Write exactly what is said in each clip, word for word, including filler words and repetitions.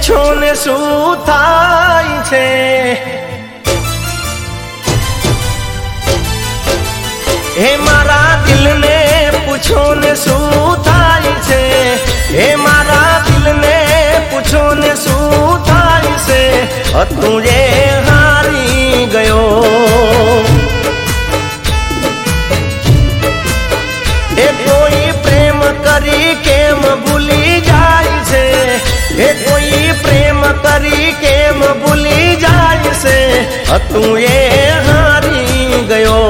પૂછો ને શું થાય છે, હે મારા દિલને પૂછો ને શું થાય છે, હે મારા દિલને પૂછો ને શું થાય છે, તું એ હારી ગયો। એ કોઈ પ્રેમ કરી કેમ ભૂલી જાય છે, એ કોઈ પ્રેમ કરી કેમ ભૂલી જાય છે, તું એ હારી ગયો।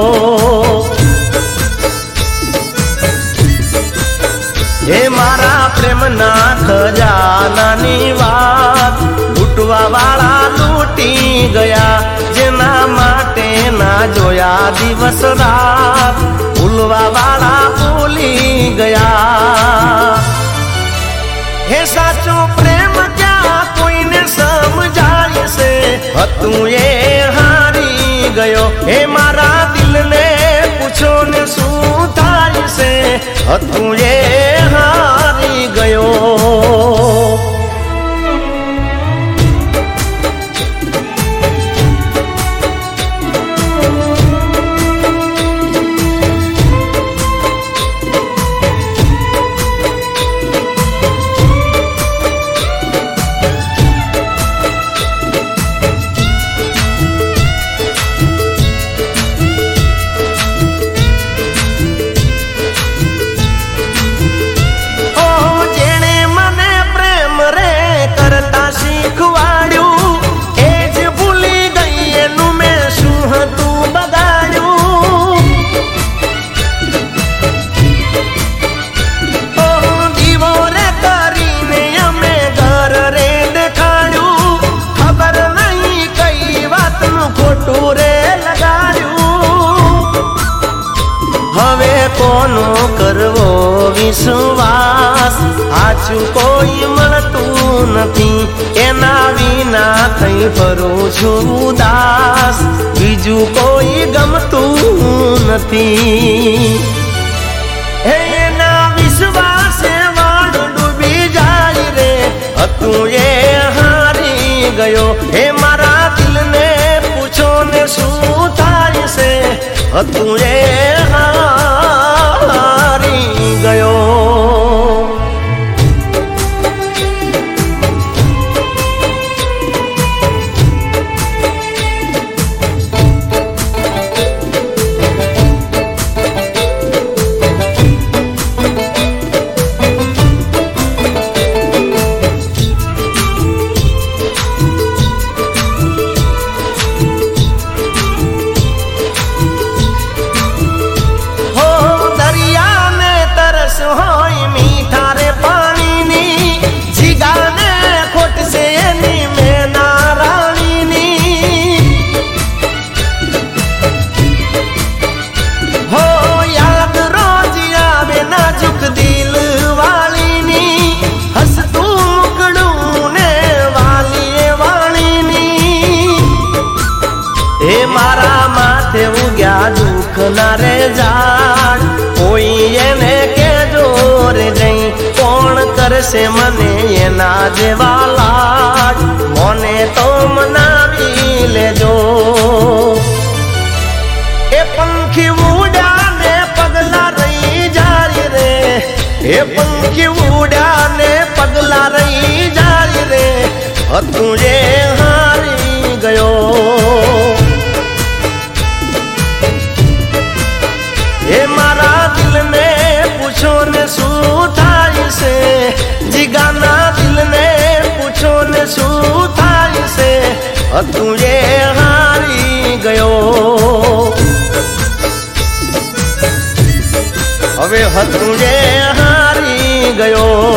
હે મારા પ્રેમના ખજાનાની વાત લૂંટવા વાળા લૂંટી ગયા, જેના માટે ના જોયા દિવસ રાત ભૂલવા વાળા ભૂલી ગયા। હે સાચો પ્રેમ ક્યાં કોઈને સમજાય છે, તું એ હારી ગયો। હે મારા દિલને પૂછો ને શું થાય છે, તું એ હારી ગયો। કોનો કરવો વિશ્વાસ, આછું કોઈ મળતું નથી, એના વિના થઈ ફરું છું ઉદાસ, બીજું કોઈ ગમતું નથી। એના વિશ્વાસે વાળ ડૂબી જાય રે, તું એ હારી ગયો। હે મારા દિલને પૂછો ને શું થાય છે, તું એ હારી ગયો। દુઃખના રે ઝાડ કોઈ એને કેજો રે જઈ, કોણ કરશે મને એના જેવા લાડ, મને તો મનાવી લેજો। એ પંખી ઉડ્યા ને પગલા રહી જાય રે, એ પંખી ઉડ્યા ને પગલા રહી જાય રે, તું એ હારી ગયો। એ મારા દિલને પૂછો ને શું થાય છે, જીગાના દિલને પૂછો ને શું થાય છે, તું એ હારી ગયો। હવે તું એ હારી ગયો।